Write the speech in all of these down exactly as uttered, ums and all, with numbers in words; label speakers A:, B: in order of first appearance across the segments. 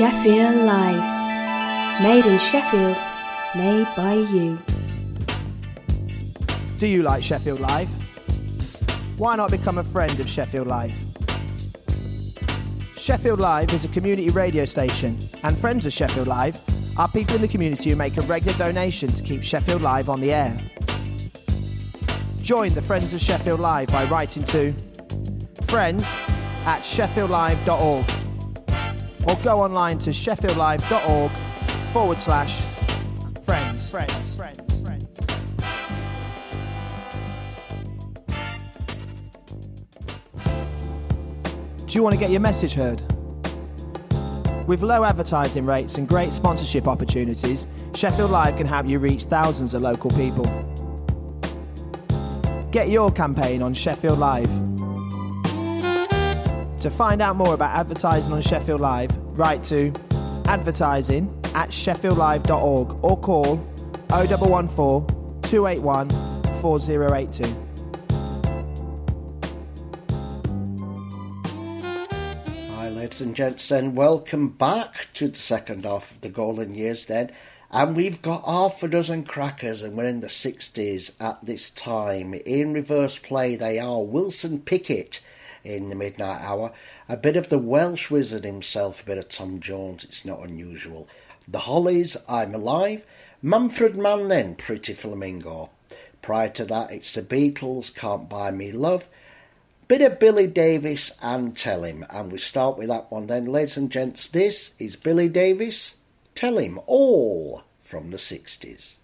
A: Sheffield Live. Made in Sheffield, made by you.
B: Do you like Sheffield Live? Why not become a friend of Sheffield Live? Sheffield Live is a community radio station, and friends of Sheffield Live are people in the community who make a regular donation to keep Sheffield Live on the air. Join the Friends of Sheffield Live by writing to friends at sheffield live dot org or go online to sheffield live dot org forward slash friends. Friends, friends, friends. Do you want to get your message heard? With low advertising rates and great sponsorship opportunities, Sheffield Live can help you reach thousands of local people. Get your campaign on Sheffield Live. To find out more about advertising on Sheffield Live, write to advertising at sheffield live dot org or call oh one one four, two eight one, four oh eight two.
C: Hi ladies and gents, and welcome back to the second half of the Golden Years then. And we've got half a dozen crackers, and we're in the sixties at this time. In reverse play they are Wilson Pickett in the midnight hour, a bit of the Welsh Wizard himself, a bit of Tom Jones, it's not unusual. The Hollies, I'm Alive, Manfred Mann then, Pretty Flamingo. Prior to that it's the Beatles, Can't Buy Me Love, bit of Billy Davis and Tell Him. And we start with that one then, ladies and gents. This is Billy Davis, Tell Him All, from the sixties.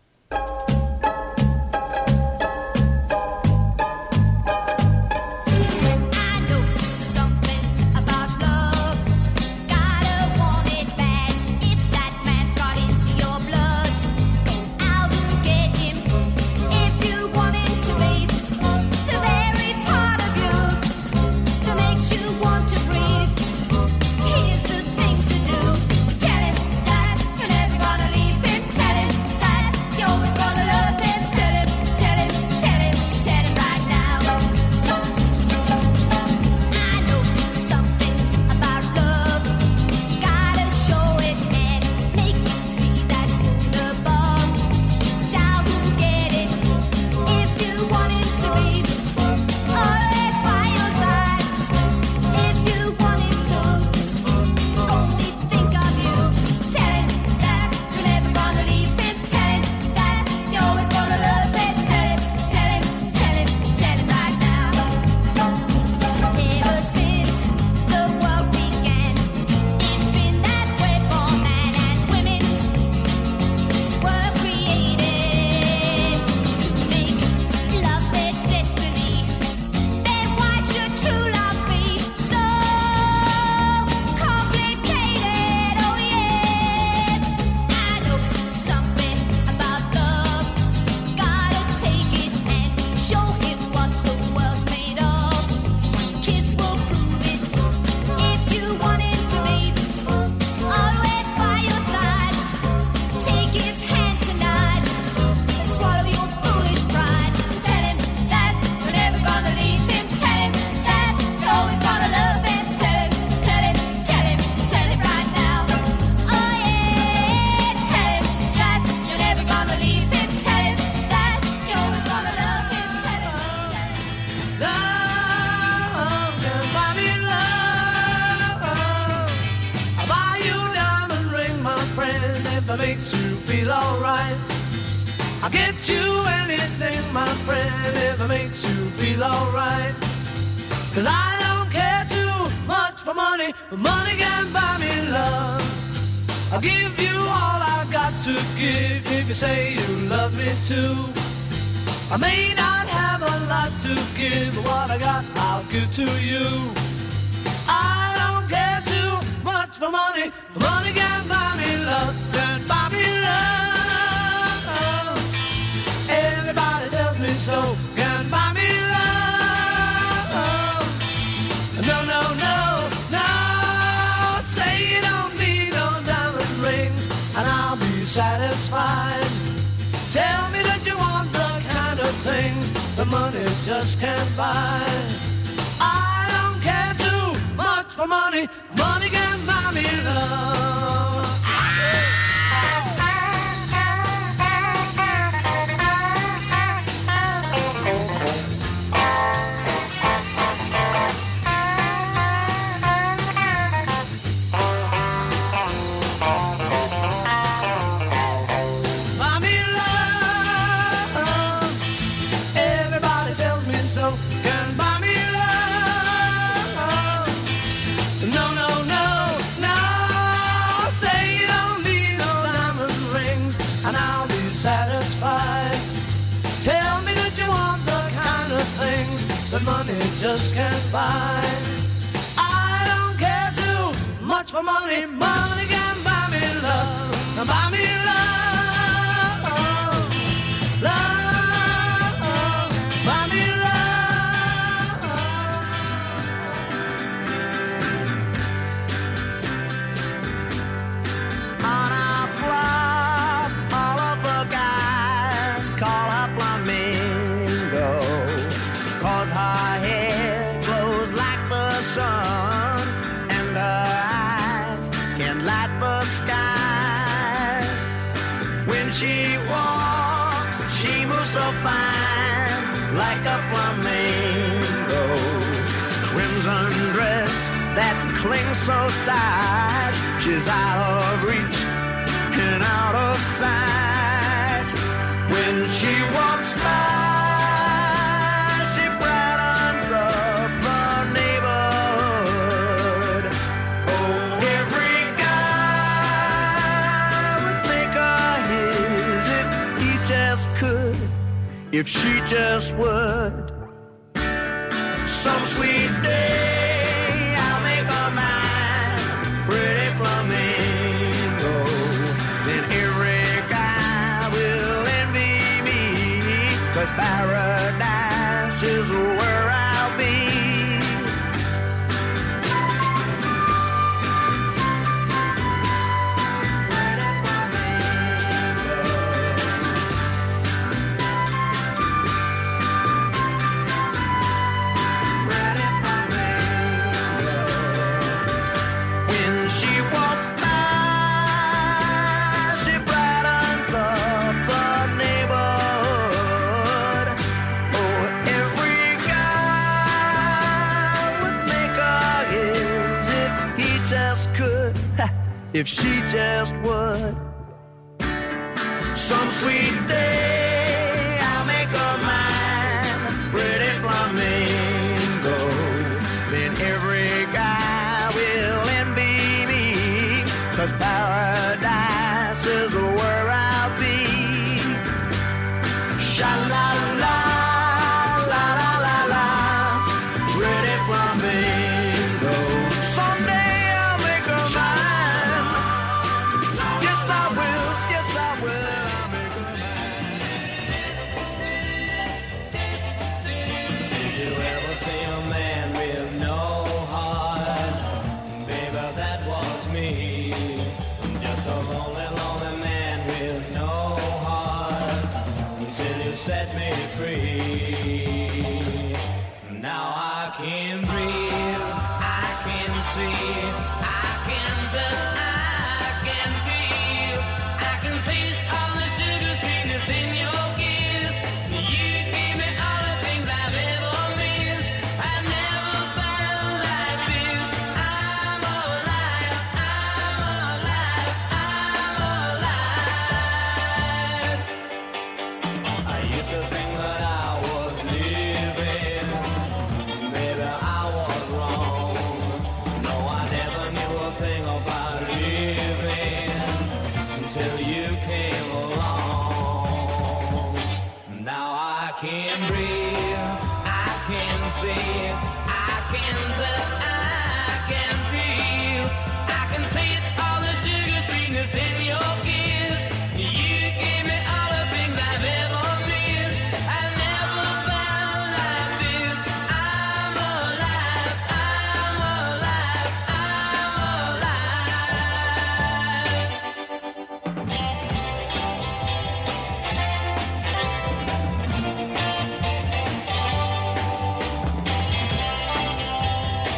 D: For money, money can buy me love. just can't buy. I don't care too much for money. Money can buy me love, buy me love, love, buy me love. On our block, all of the guys call her Flamingo, 'cause her hair glows like the sun and her eyes can light the skies. When she walks, she moves so fine like a flamingo. Crimson dress that clings so tight, she's out of reach and out of sight. When she walks by, she brightens up the neighborhood. Oh, every guy would make her his if he just could, if she just would. Some sweet day I'll make her mine, pretty flamingo. Then every guy will envy me, 'cause paradise is where I'll be. When she walks by, she brightens up the neighborhood. Oh, every guy would make her his if he just could, if she just would. Some sweet day I'll make her mine, pretty flamingo. Then every guy will envy me, 'cause paradise is where I'll be. Sha-la-la, la-la-la-la, pretty flamingo. Someday I'll make her mine. Yes, I will, yes, I will, I'll make her mine. Did you ever see a man with no heart? Baby, that was me. Just a lonely, lonely man with no heart, until you set me free. Now I can breathe, I can see, I can touch, I can feel, I can taste all the sugar sweetness in your kiss. You give me all the things I've ever missed. I've never found like this. I'm alive, I'm alive, I'm alive. I used to think that I was living, maybe I was wrong. No, I never knew a thing about living until you came along. Now I can breathe, I can see, I can touch, I can feel, I can taste all the sugar sweetness in your kiss. You give me all the things I've ever missed. I've never found like this. I'm alive, I'm alive, I'm alive.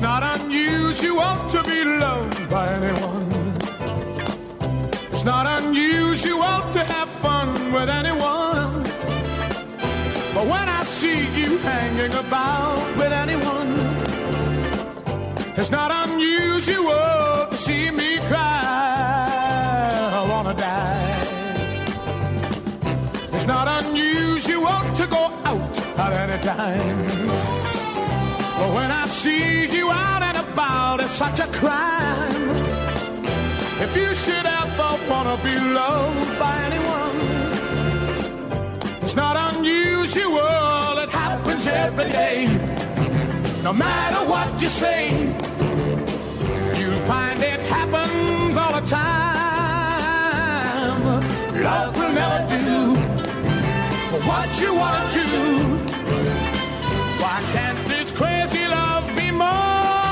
E: not unusual to be loved by anyone. It's not unusual to have fun with anyone. But when I see you hanging about with anyone, it's not unusual to see me cry. I wanna die. It's not unusual to go out at any time. But when I see you out and about, it's such a crime. If you should ever wanna be loved by anyone, it's not unusual, it happens every day. No matter what you say, you'll find it happens all the time. Love will never do what you want to. Why can't this crazy love be more?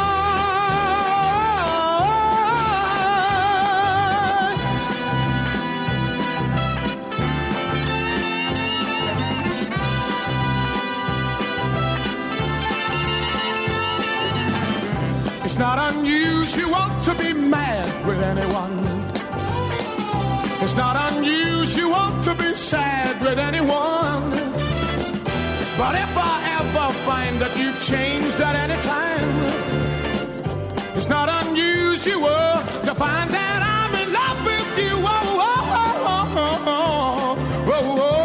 E: It's not unusual to be mad with anyone. It's not unusual to be sad with anyone. But if I ever find that you've changed at any time, it's not unusual to find that I'm in love with you. Oh, oh, oh, oh, oh, oh, oh, oh.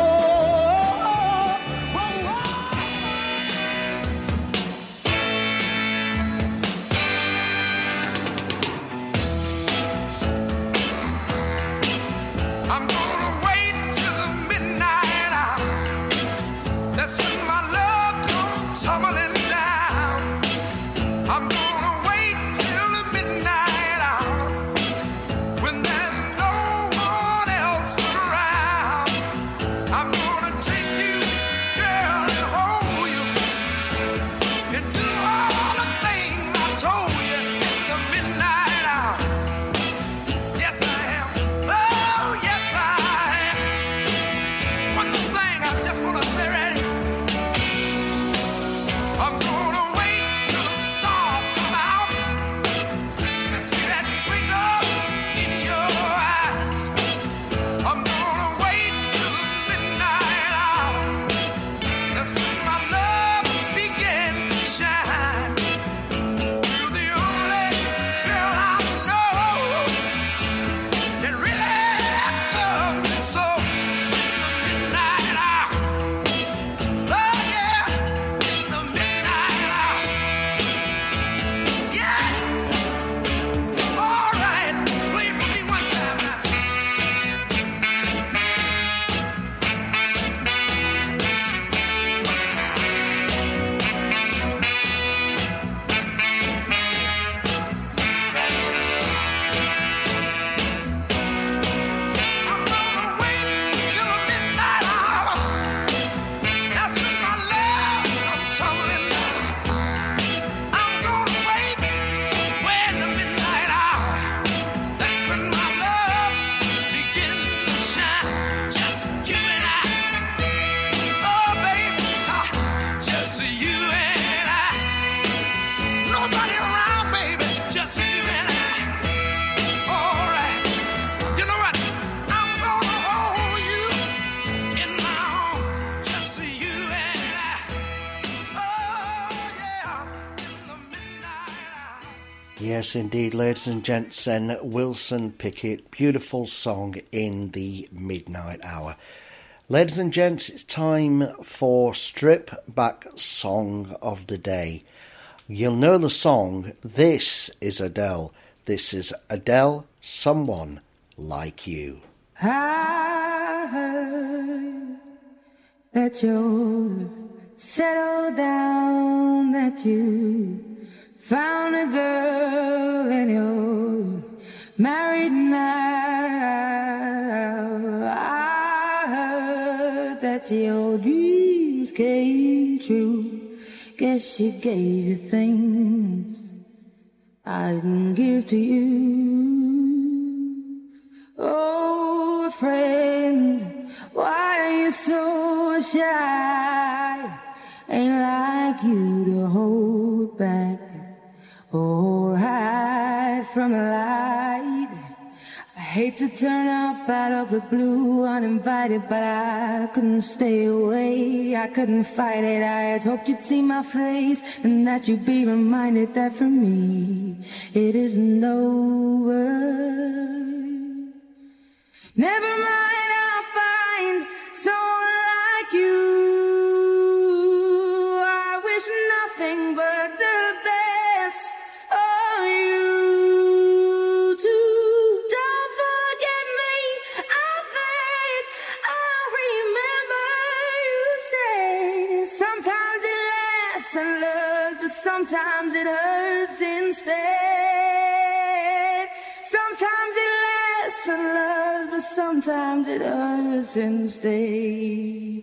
E: I'm gonna wait till the midnight hour. That's when my love comes tumbling down. I'm gonna wait till the midnight hour, when there's no one else around. I'm gonna take you, girl, and hold you, and do all the things I told you in the midnight hour. Yes, I am. Oh, yes, I am. One thing I just wanna say right here. I'm gonna wait till the stars come out and see that twinkle in your eyes. I'm gonna wait till the midnight hour. That's when my love begins to shine. You're the only girl I know that really loves me so. In the midnight hour, oh yeah, in the midnight hour, yeah. All right, play it for me one time now. I'm gonna wait till the midnight hour. That's when my love comes tumbling down. I'm gonna wait when the midnight hour. That's when my love begins to shine. Just you and I. Oh, baby, ah, just you and I. Nobody around, baby, just you and I. All right. You know what? I'm gonna hold you in my arms, just you and I. Oh, yeah, in the midnight hour.
C: Yes, indeed, ladies and gents, and Wilson Pickett, beautiful song In the Midnight Hour. Ladies and gents, it's time for Strip Back Song of the Day. You'll know the song. This is Adele. This is Adele, Someone Like You.
F: I heard that you're settled down, that you found a girl and you're married now. I heard that your dreams came true. Guess she gave you things I didn't give to you. Oh, friend, why are you so shy? Ain't like you to hold back from the light. I hate to turn up out of the blue uninvited, but I couldn't stay away. I couldn't fight it. I had hoped you'd see my face and that you'd be reminded that for me it isn't over. Never mind, I'll find someone like you. I wish nothing but the best of you too. Don't forget me, I beg. I remember you say sometimes it lasts and loves, but sometimes it hurts instead. Sometimes it lasts and loves, but sometimes it hurts instead.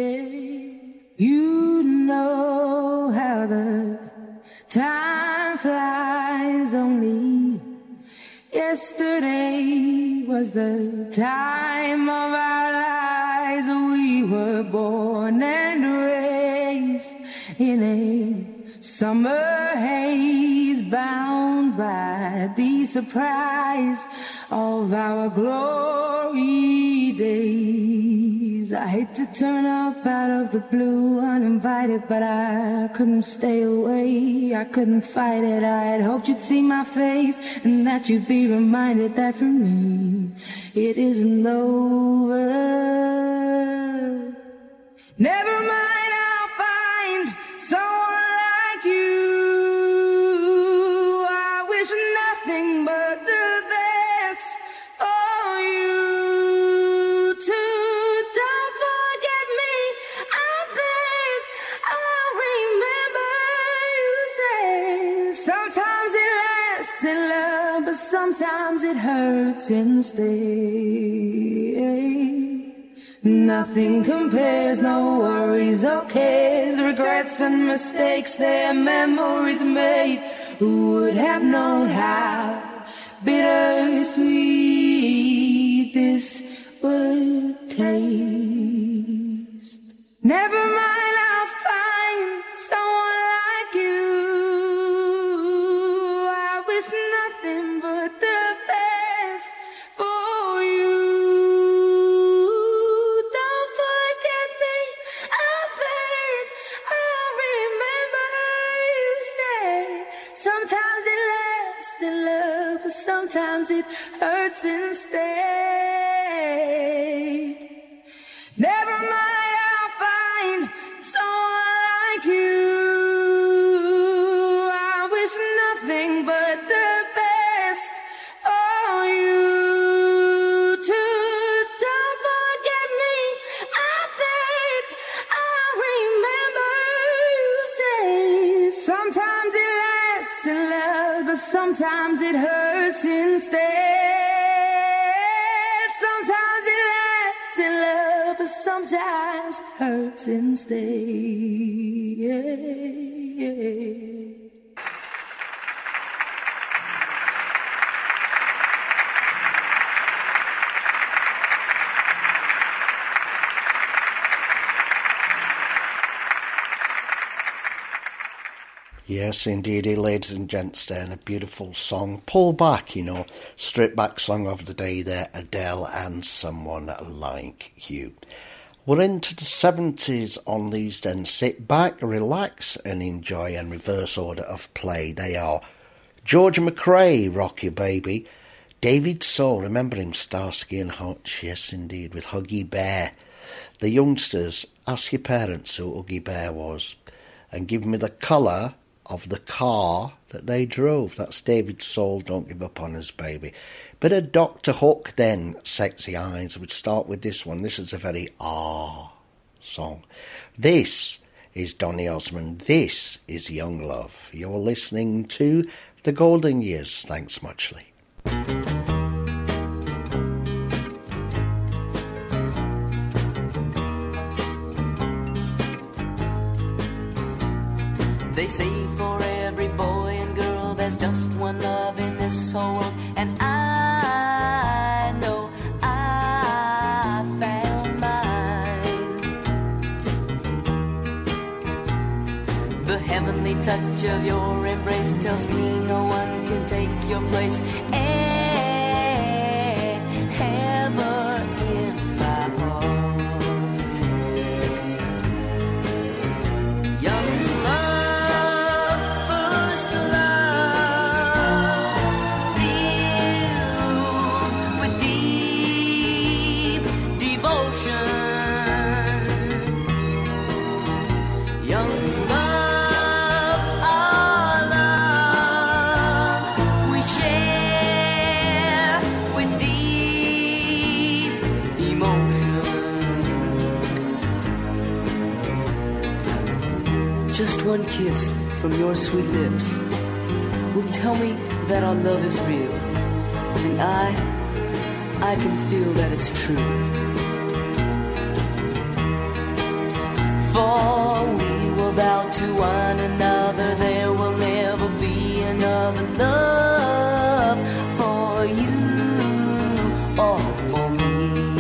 F: You know how the time flies. Only yesterday was the time of our lives. We were born and raised in a summer haze, bound by the surprise of our glory days. I hate to turn up out of the blue uninvited, but I couldn't stay away. I couldn't fight it. I had hoped you'd see my face and that you'd be reminded that for me it isn't over. Never mind, I'll find someone like you. I wish nothing but the best for you too. Don't forget me, I beg. I remember you say sometimes it lasts in love, but sometimes it hurts instead. Nothing compares, no worries or cares, regrets and mistakes, their memories made. Who would have known how bittersweet this would taste? Never mind, I'll find someone like you. I wish nothing but the best for you. Sometimes it lasts in love, but sometimes it hurts instead. Never mind, I'll find someone like you. I wish nothing but the best for you too. Don't forget me, I beg. I remember you say sometimes it lasts in love, but sometimes it hurts instead. Sometimes it lasts in love, but sometimes it hurts instead.
C: Yes, indeed, ladies and gents, then a beautiful song. Pull Back, you know, straight back song of the day there, Adele and Someone Like You. We're into the seventies on these then. Sit back, relax and enjoy, in reverse order of play. They are George McRae, Rock Your Baby, David Soul, remember him, Starsky and Hutch, yes indeed, with Huggy Bear. The Youngsters, Ask Your Parents who Huggy Bear was, and Give Me the Colour of the Car that they drove. That's David Soul, Don't Give Up on Us Baby. Bit of Doctor Hook then, Sexy Eyes. We'd start with this one. This is a very ah song. This is Donny Osmond. This is Young Love. You're listening to The Golden Years. Thanks muchly.
G: They say for every boy and girl there's just one love in this whole world, and I know I found mine. The heavenly touch of your embrace tells me no one can take your place ever in my heart. Young love, first love, filled with deep devotion. Young love, our love we share with deep emotion. Just one kiss from your sweet lips will tell me that our love is real, and I, I can feel that it's true. For we will vow to one another there will never be another love for you or for me.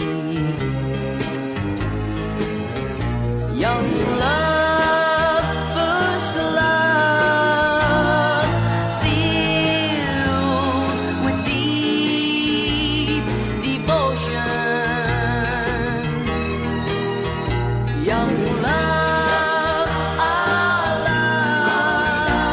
G: Young love, first love, filled with deep devotion. Young love, our love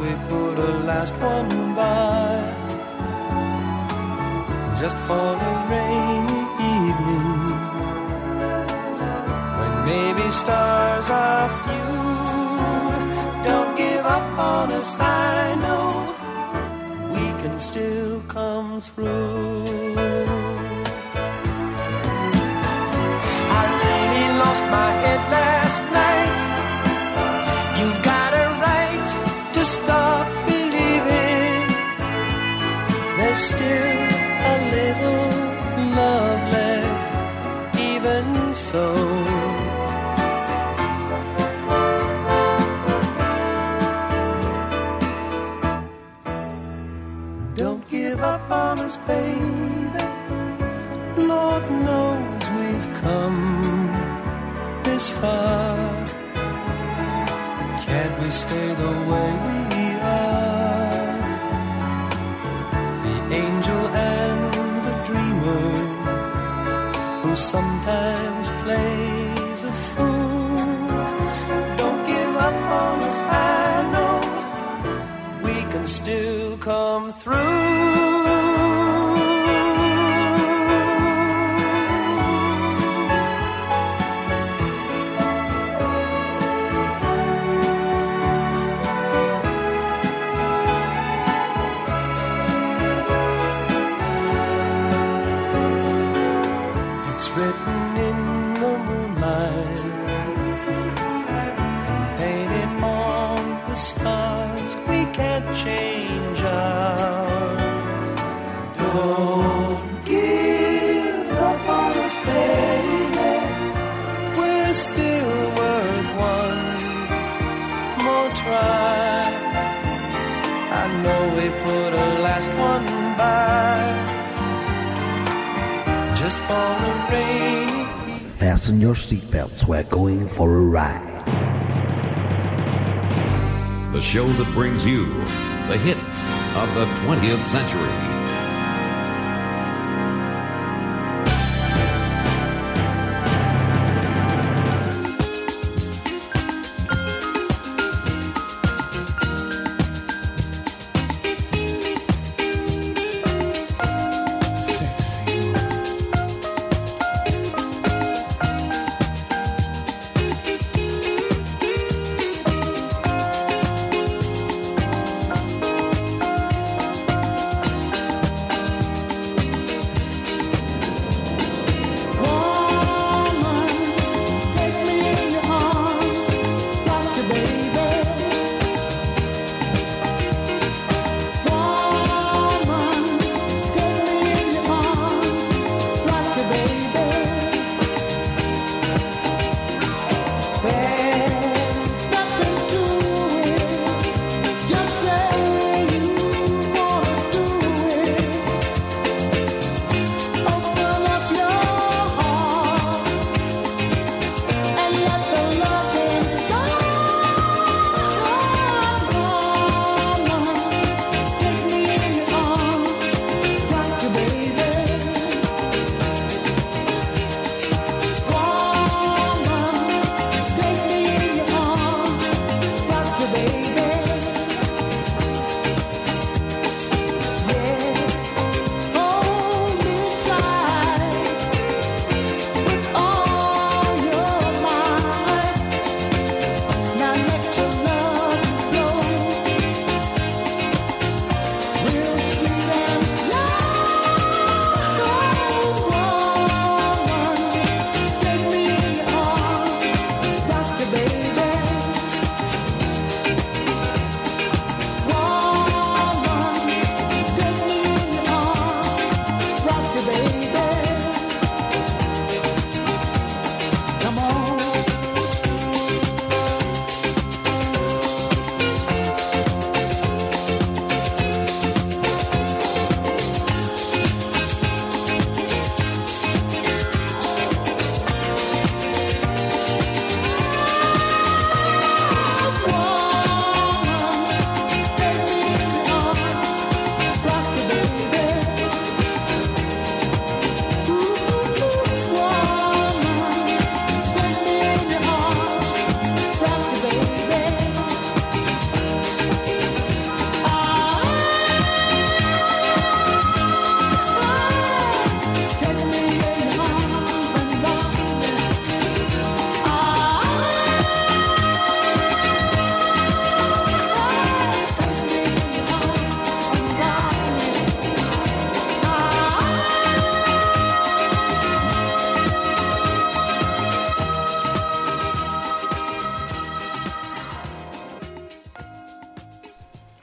H: we put a last one by, just for a rainy evening, when maybe stars are few. Don't give up on us, I know we can still come through. I really lost my head last night. You've got a right to stop believing there's still a little love left, even so. Don't give up on us, baby. Lord knows we've come this far. Can't we stay the way we are? The angel and the dreamer, who sometimes plays a fool. Don't give up on us, I know we can still come through. Change ours. Don't give up on us, baby. We're still worth one more try. I know we put a last one by, just for a rainy.
C: Fasten your seatbelts, we're going for a ride.
I: The show that brings you the hits of the twentieth century.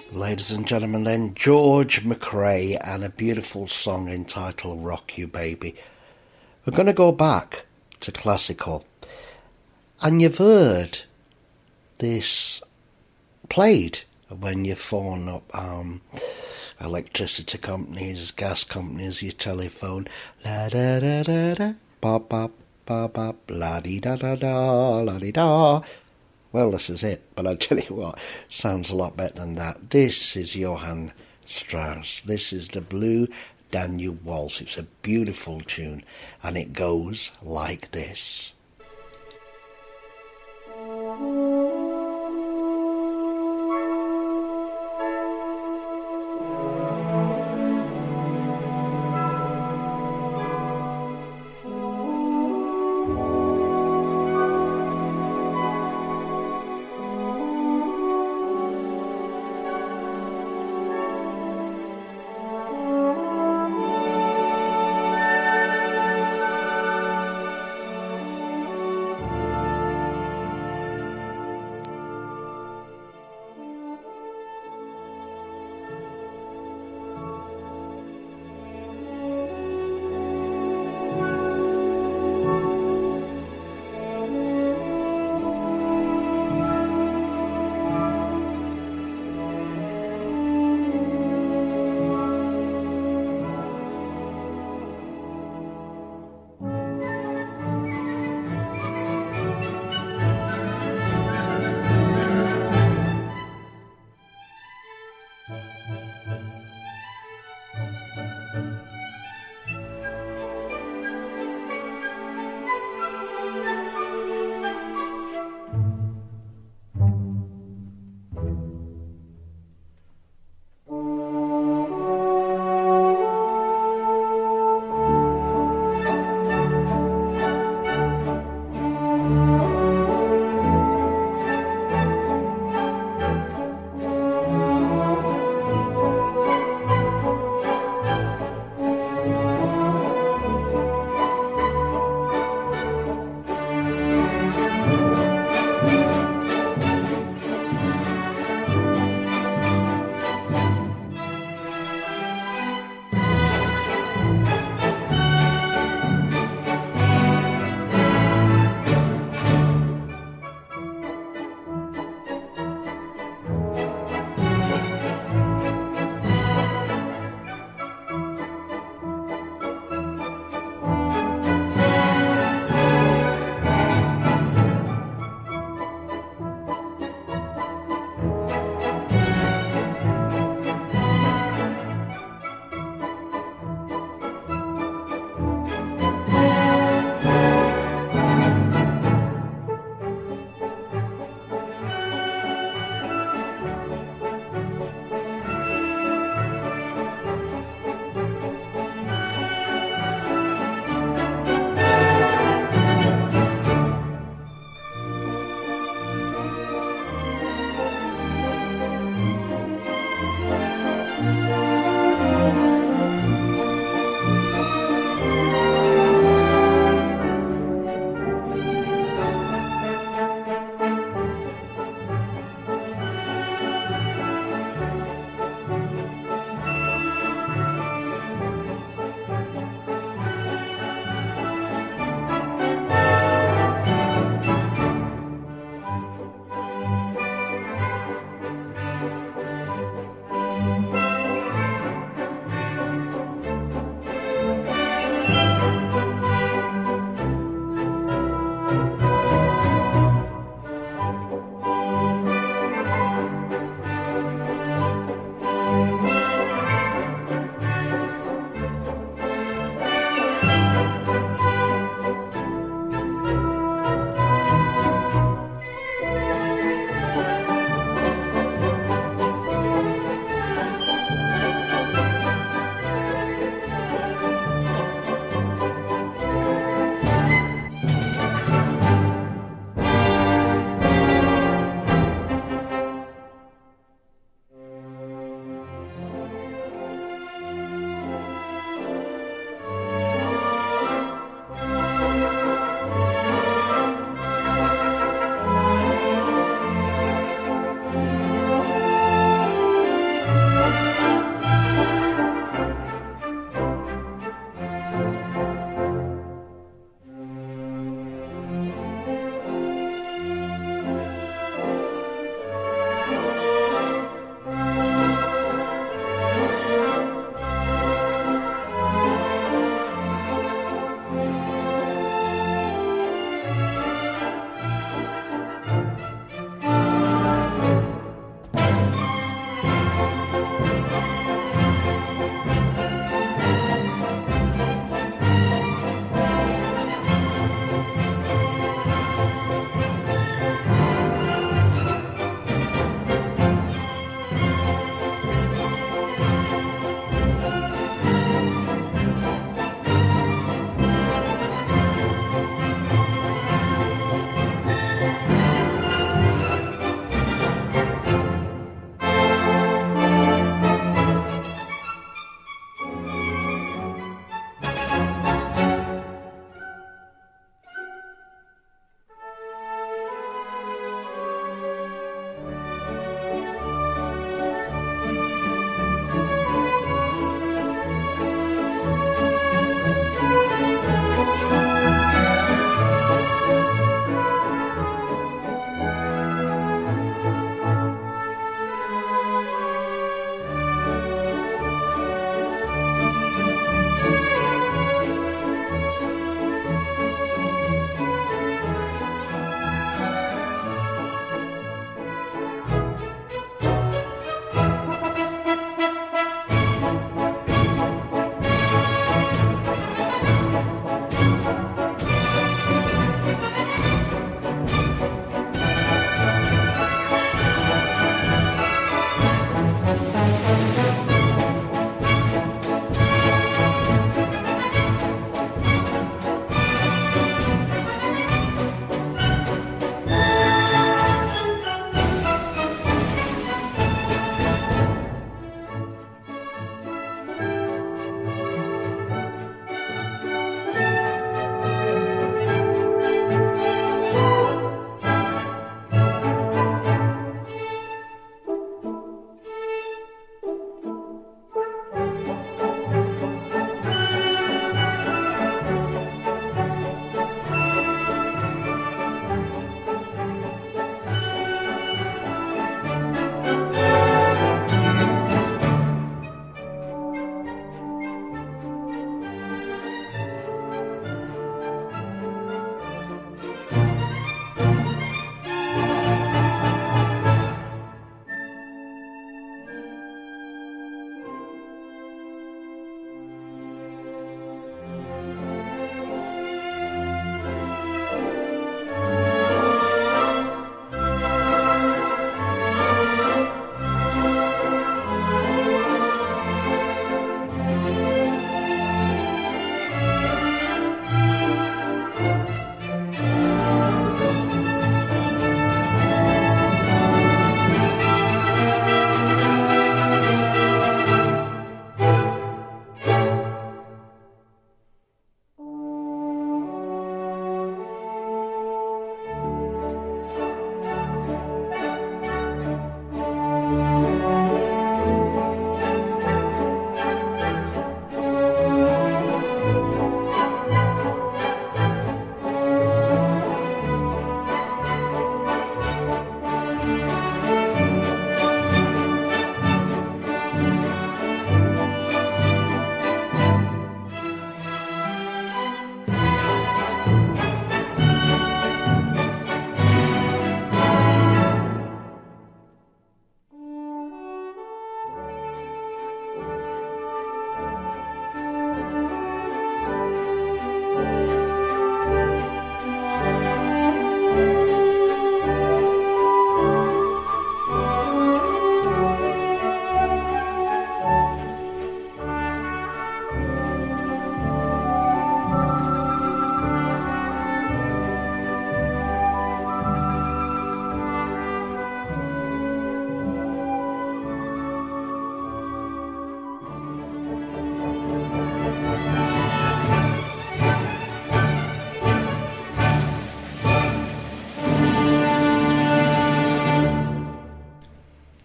C: Ladies and gentlemen, then George McRae and a beautiful song entitled Rock You Baby. We're going to go back to classical. And you've heard this played when you phone up um, electricity companies, gas companies, your telephone. La da da da da, bop bop bop bop, la di da da da, la di da. Well, this is it, but I tell you what, sounds a lot better than that. This is Johann Strauss. This is the Blue Danube Waltz. It's a beautiful tune, and it goes like this.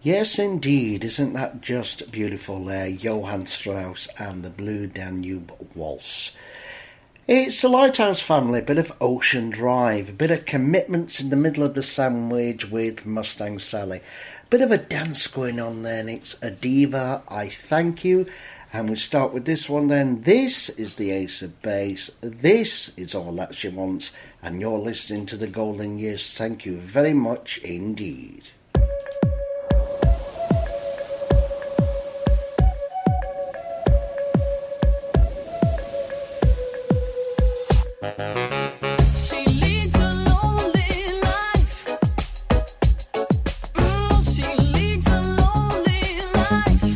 C: Yes, indeed. Isn't that just beautiful there? Johann Strauss and the Blue Danube Waltz. It's the Lighthouse Family, a bit of Ocean Drive, a bit of Commitments in the Middle of the Sandwich with Mustang Sally. A bit of a dance going on there, and it's A Diva, I Thank You. And we start with this one then. This is the Ace of Base. This is All That She Wants. And you're listening to the Golden Years. Thank you very much indeed.
J: She leads a lonely life. Mm, she leads a lonely life.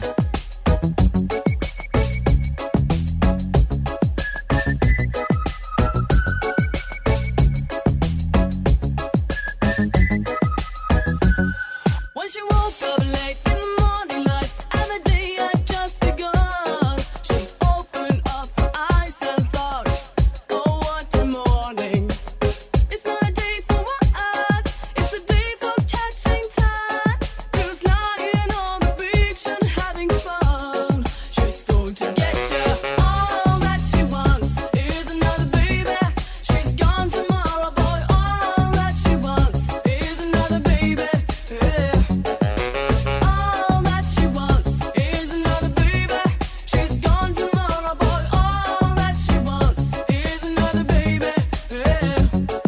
J: When she woke up late in the morning light, and the day had just begun, she opened up her eyes and thought, oh, what a morning. It's not a day for what? It's a day for catching time. Just lying on the beach and having fun. She's going to get you. All that she wants is another baby. She's gone tomorrow, boy. All that she wants is another baby. Yeah. All that she wants is another baby. She's gone tomorrow, boy. All that she wants is another baby. Yeah.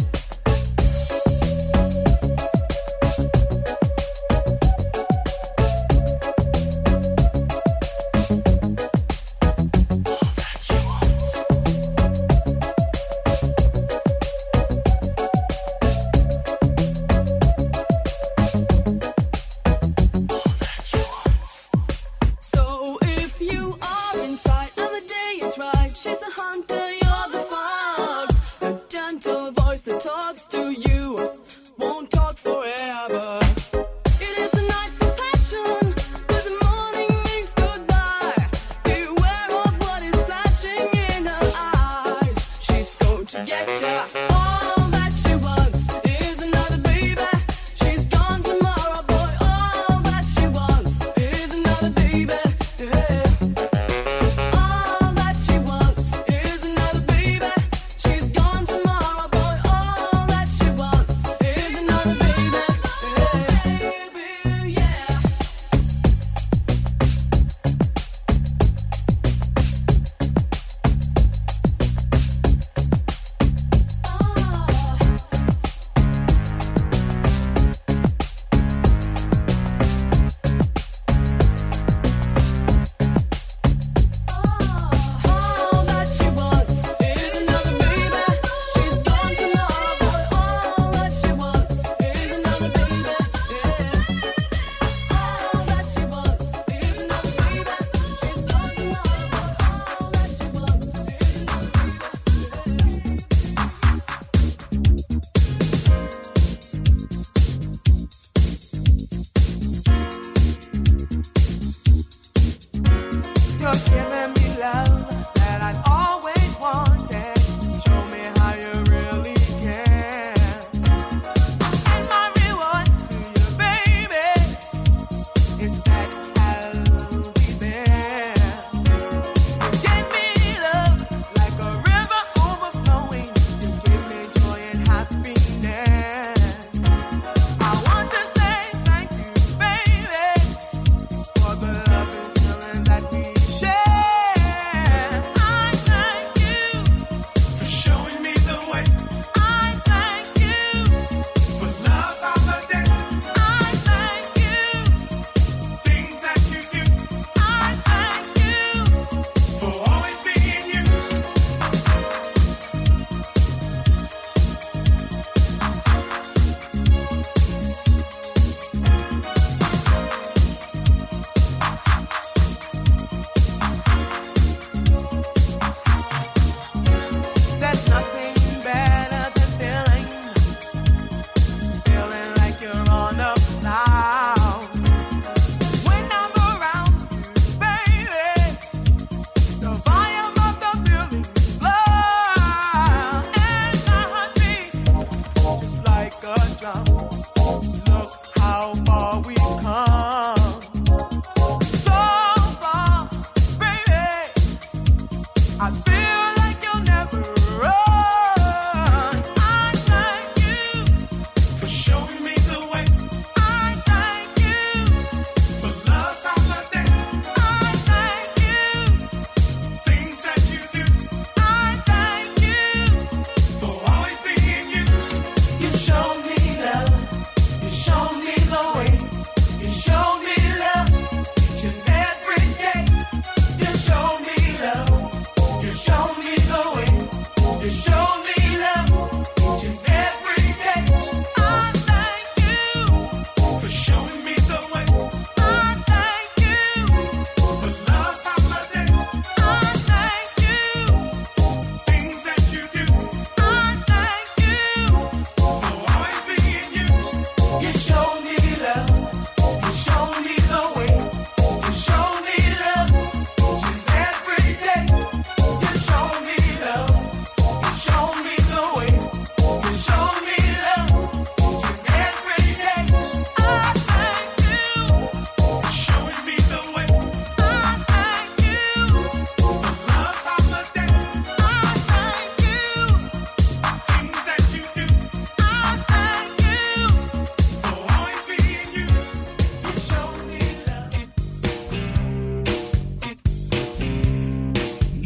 J: So if you are inside and the day is right, she's the hunter, you're the fox. The gentle voice that talks to you won't talk forever. It is the night for passion, but the morning means goodbye. Beware of what is flashing in her eyes. She's going to get ya. All that she wants is another baby. She's gone tomorrow, boy. All that she wants is another baby. Yeah. All that she wants is another baby. She's gone tomorrow, boy. All that she wants is another baby. Yeah. Yeah. All that she wants is another baby. She's gone tomorrow, boy. All that she wants is another baby. Yeah. All that she wants is another baby. She's gone tomorrow, boy. All that she wants is
H: You're giving me love that I've always wanted. Show me how you really care. And my reward to you, baby, is that I'll be there. You give me love like a river overflowing. You give me joy and happiness. I want to say thank you, baby, for the love and feeling that we share.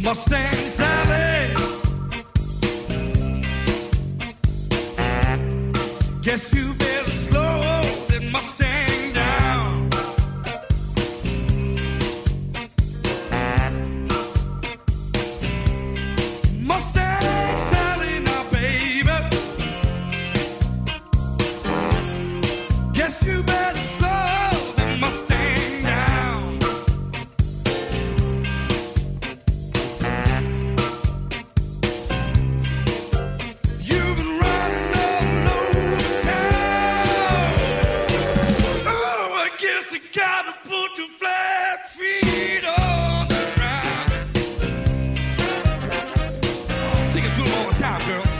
K: Mustang Sally. Guess you better slow that Mustang down. Mustang Sally, now baby. Guess you better slow that Mustang down. You've been running all over town. Oh, I guess I gotta put your flat feet on the ground. Sing it to them all the time, girls.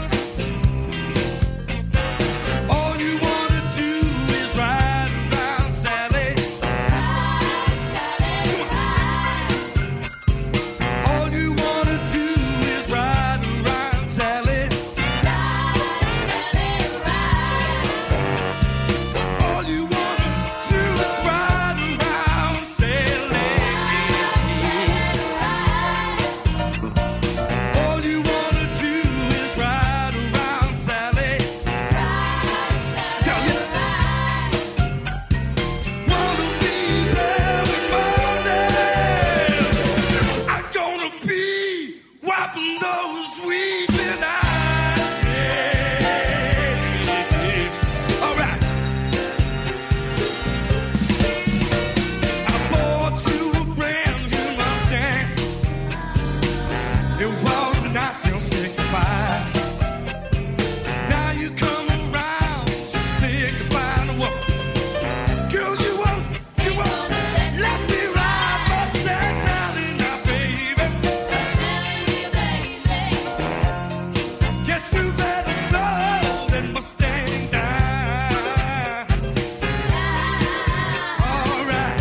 K: All you wanna do is ride around, Sally. Ride, Sally, ride. All you wanna do is ride around, Sally. Ride, Sally, ride. All you wanna do is ride around, Sally. All you wanna do is ride around, Sally. Tell you. One of these early mornings, I'm gonna be wiping those weeping eyes. Yeah. All right. I bought you a brand new Mustang. It was nineteen sixty-five. Now you come around signifying the world. Girl, you won't, you won't let me ride Mustang Sally now, baby. Guess you better slow that Mustang down. All right.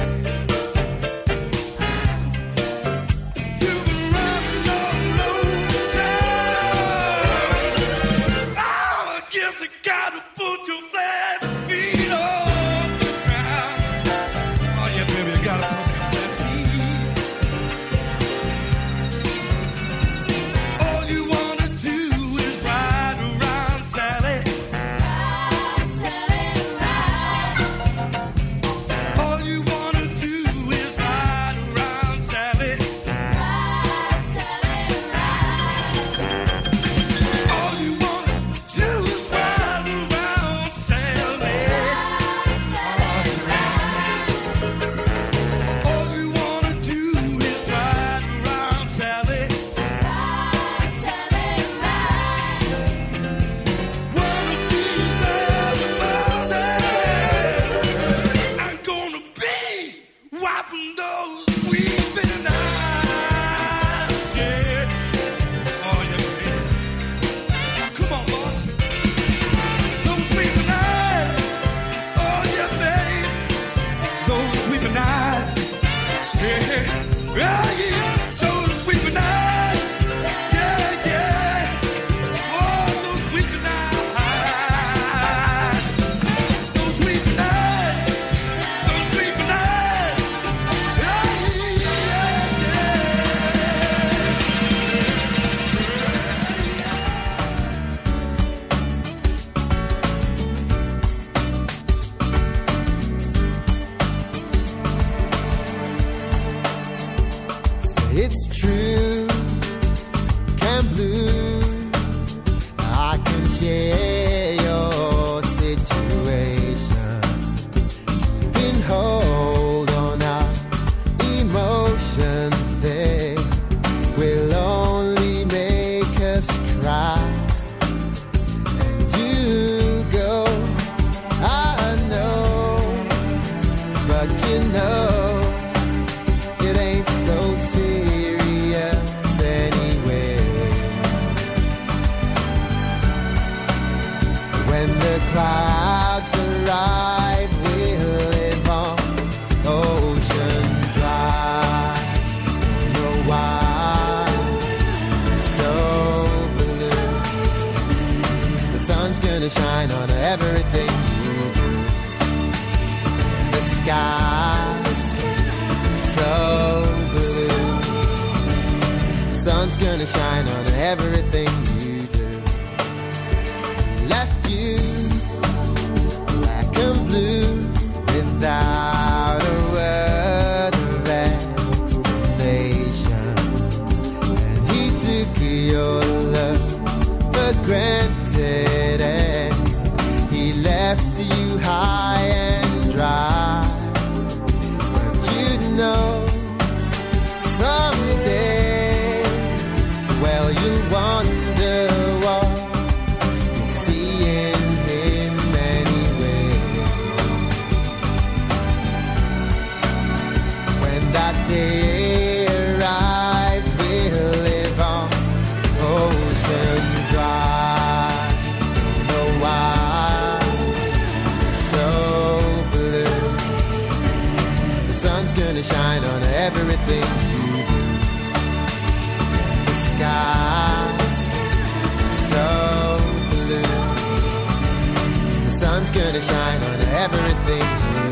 K: You've been running all over town. Oh, I guess I gotta put your flat feet on the ground. Oh yeah, baby, you gotta put your flat feet. All you wanna do is ride around, Sally. Ride, Sally, ride. All you wanna do is ride around, Sally. Ride, Sally, ride. All you wanna do is ride around, Sally. Ride, Sally, ride. All you wanna do is ride around, Sally. Ride, Sally, ride. One of these early mornings, I'm gonna be wiping those weeping eyes. Yeah. Oh yeah, baby. Come on, boss. Those weeping eyes. Oh yeah, babe. Those weeping eyes. Yeah. Oh yeah. Those weeping eyes. Yeah, yeah. Oh, those weeping eyes. Those weeping eyes. Those weeping eyes. Yeah,
L: It's true, can blue. I can share your situation. Can hold on our emotions. They will only make us cry. And you go, I know, but you know. It ain't so serious anyway. When the clouds arrive, we'll live on ocean drive. Don't know why so blue. The sun's gonna shine on everything you do. The sky's so blue. Sun gonna shine on everything you do. He left you black and blue without a word of explanation. And he took your love for granted, and he left you high and dry. But you know someday, well, you'll wonder what you see in him anyway. When that day arrives, we'll live on Ocean Drive. Don't know why it's so blue. The sun's gonna shine on everything. Skies so blue. The sun's gonna shine on everything.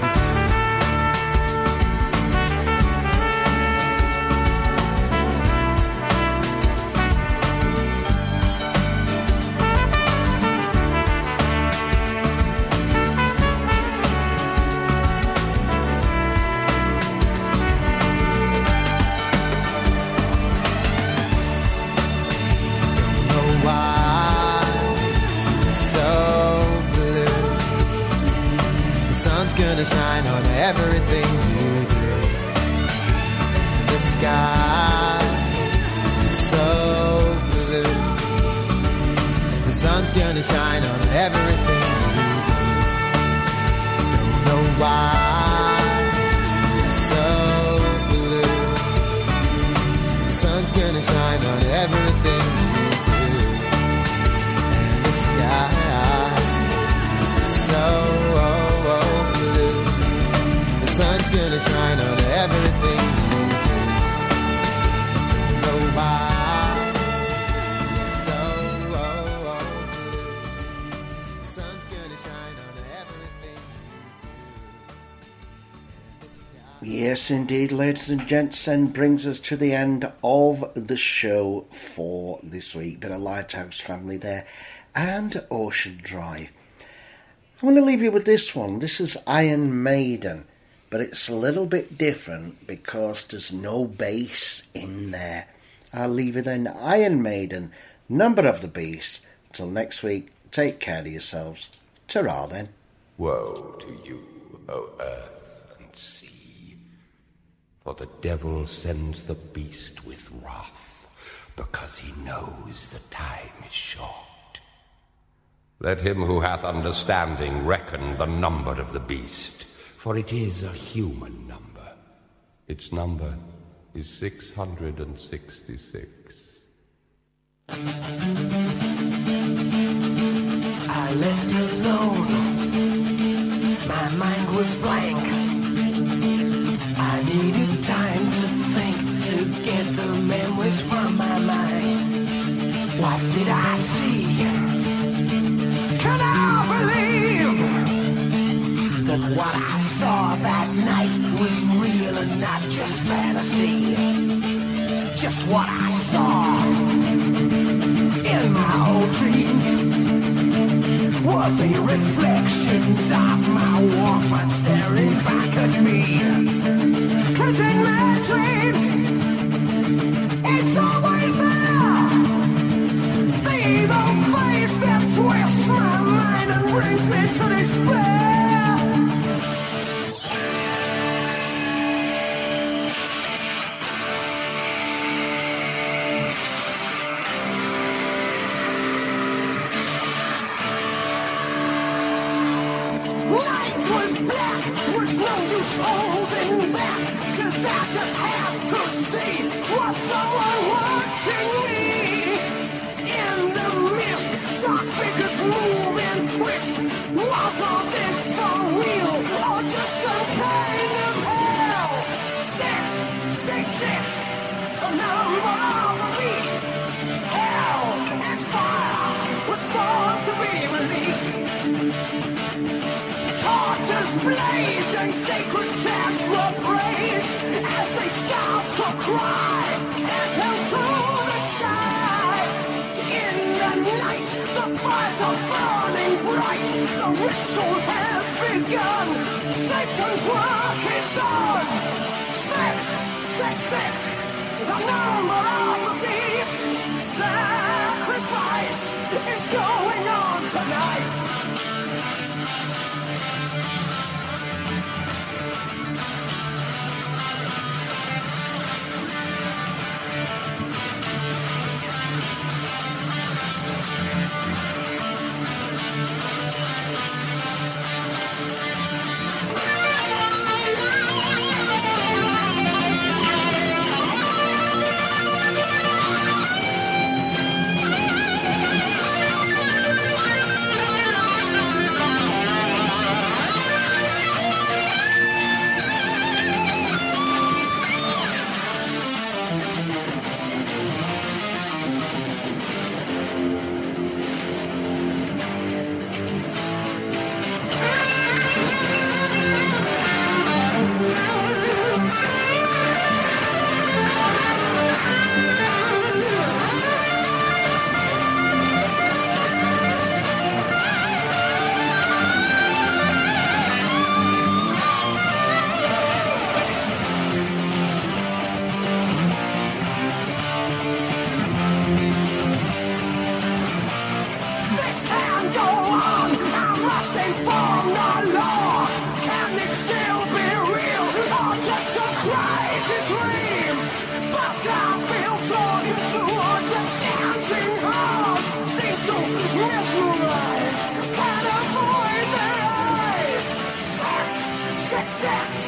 L: Gonna shine on everything you do. The sky's so blue. The sun's gonna shine on everything you do. Don't know why it's so blue. The sun's gonna shine on everything you do. And the sky's so the sun's gonna shine on everything you do. No why it's so blue. The sun's gonna shine on everything you do.
C: Yes, indeed, ladies and gents, and brings us to the end of the show for this week. Bit of Lighthouse Family there, and Ocean Drive. I'm going to leave you with this one. This is Iron Maiden, but it's a little bit different because there's no bass in there. I'll leave you then. Iron Maiden, Number of the Beast. Till next week, take care of yourselves. Ta-ra then.
M: Woe to you, O earth and sea, for the devil sends the beast with wrath, because he knows the time is short. Let him who hath understanding reckon the number of the beast, for it is a human number. Its number is six hundred and sixty-six.
N: I left alone, my mind was blank. I needed time to think, to get the memories from my mind. What did I see? Can I believe that what I saw that night was real and not just fantasy? Just what I saw in my old dreams were the reflections of my Walkman staring back at me. 'Cause in my dreams, it's always there, the evil face that twists my mind and brings me to despair. Night was black, was no use holding back, 'cause I just had to see, was someone watching me? In the mist, dark figures move and twist. Was all this for real, or just some kind of hell? Six, six, six, the number of the beast. Hell and fire was born to be released. Torches blazed and sacred chants were praised as they stopped to cry and held to the sky. ritual has begun. Satan's work is done. Sex, sex, sex, the number of the beast. Sacrifice, it's going on tonight. This can't go on. I must inform the law. Can this still be real or just a crazy dream? But I feel drawn towards the chanting halls. Seem to mesmerize. Can't avoid their eyes. Sex, sex, sex.